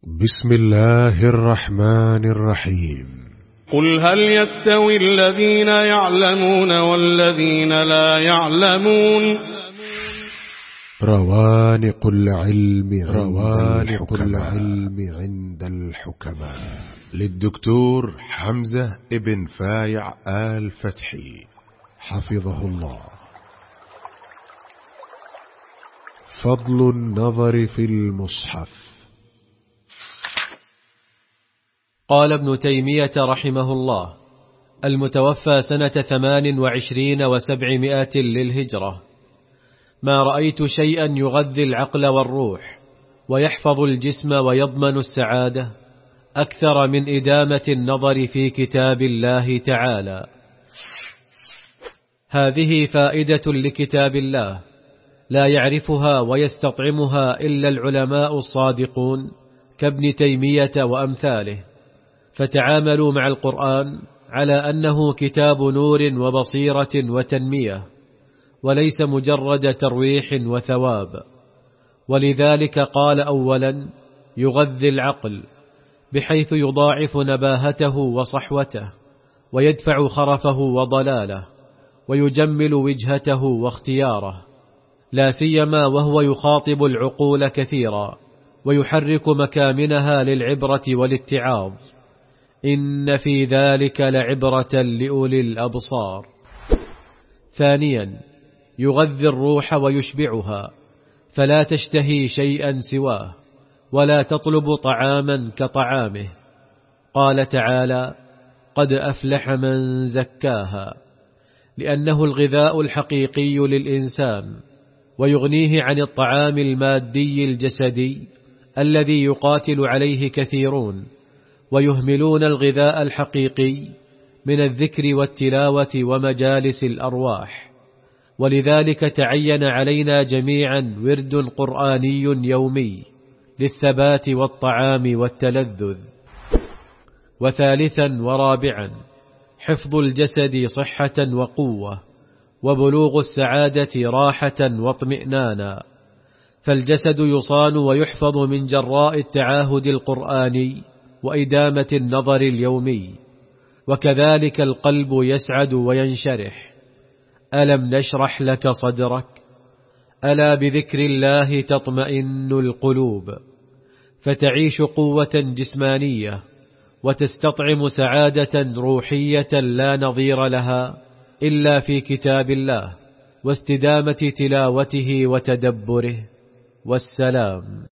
بسم الله الرحمن الرحيم. قل هل يستوي الذين يعلمون والذين لا يعلمون؟ روانق العلم عند الحكماء للدكتور حمزة ابن فايع آل فتحي حفظه الله. فضل النظر في المصحف. قال ابن تيمية رحمه الله المتوفى سنة 28 و700 للهجرة: ما رأيت شيئا يغذي العقل والروح ويحفظ الجسم ويضمن السعادة أكثر من إدامة النظر في كتاب الله تعالى. هذه فائدة لكتاب الله لا يعرفها ويستطعمها إلا العلماء الصادقون كابن تيمية وأمثاله، فتعاملوا مع القرآن على أنه كتاب نور وبصيرة وتنمية وليس مجرد ترويح وثواب. ولذلك قال أولا: يغذي العقل، بحيث يضاعف نباهته وصحوته ويدفع خرفه وضلاله ويجمل وجهته واختياره، لا سيما وهو يخاطب العقول كثيرا ويحرك مكامنها للعبرة والاتعاظ. إن في ذلك لعبرة لأولي الأبصار. ثانيا: يغذي الروح ويشبعها، فلا تشتهي شيئا سواه ولا تطلب طعاما كطعامه. قال تعالى: قد أفلح من زكاها، لأنه الغذاء الحقيقي للإنسان ويغنيه عن الطعام المادي الجسدي الذي يقاتل عليه كثيرون ويهملون الغذاء الحقيقي من الذكر والتلاوة ومجالس الأرواح. ولذلك تعين علينا جميعا ورد قرآني يومي للثبات والطعام والتلذذ. وثالثا ورابعا: حفظ الجسد صحة وقوة وبلوغ السعادة راحة واطمئنانا، فالجسد يصان ويحفظ من جراء التعاهد القرآني وإدامة النظر اليومي، وكذلك القلب يسعد وينشرح. ألم نشرح لك صدرك؟ ألا بذكر الله تطمئن القلوب، فتعيش قوة جسمانية وتستطعم سعادة روحية لا نظير لها إلا في كتاب الله واستدامة تلاوته وتدبره. والسلام.